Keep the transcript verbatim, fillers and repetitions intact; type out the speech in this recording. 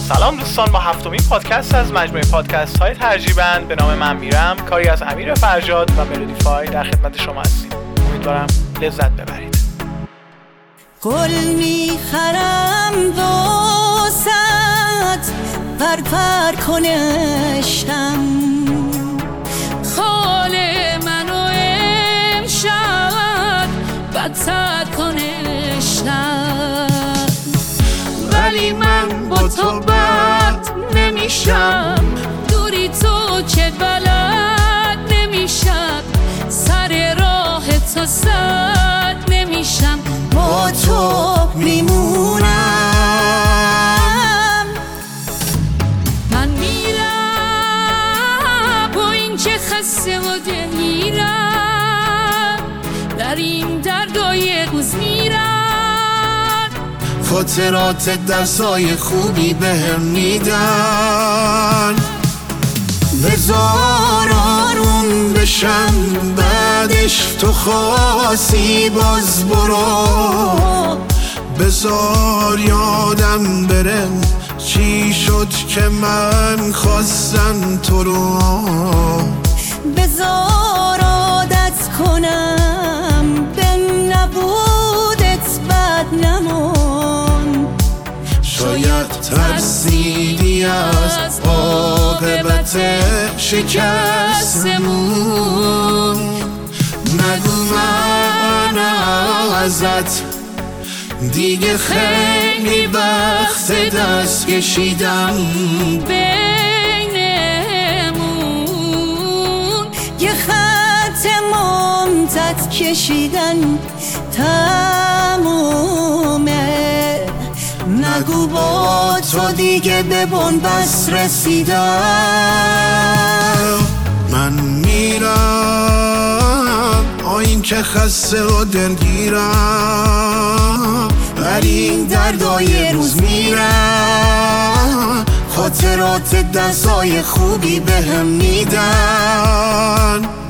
سلام دوستان، با هفتمین پادکست از مجموعه پادکست های ترجیبند به نام من میرم کاری از امیر فرجاد و ملودیفای در خدمت شما هستیم. امیدوارم لذت ببرید. گل میخرم دوست پر پر کنشتم خال منو امشب بدتر کنشتم، ولی من با تو بد نمیشم، دوری تو که بلد نمیشم، سر راه تو سد نمیشم، با تو میمونم. من میرم با این که خسته و دلیرم، در این دردای روز میرم، خاطرات درسای خوبی بهم میدن، بذار آروم بشم بعدش تو خواسی باز برو، بذار یادم برم چی شد که من خواستم تو رو، بذار عادت کنم به نبودت بد نمون، شاید ترسیدی از عاقبت شکستمون، نگو من ازت دیگه خیلی وقت دست کشیدم بینمون، یه خط ممتد کشیدن تمومه، نگو با تو دیگه به بنبست رسیدم. من میرم آین که خسته و دلگیرم، ولی این دردای روز میرم، خاطرات دستای خوبی بهم میدن،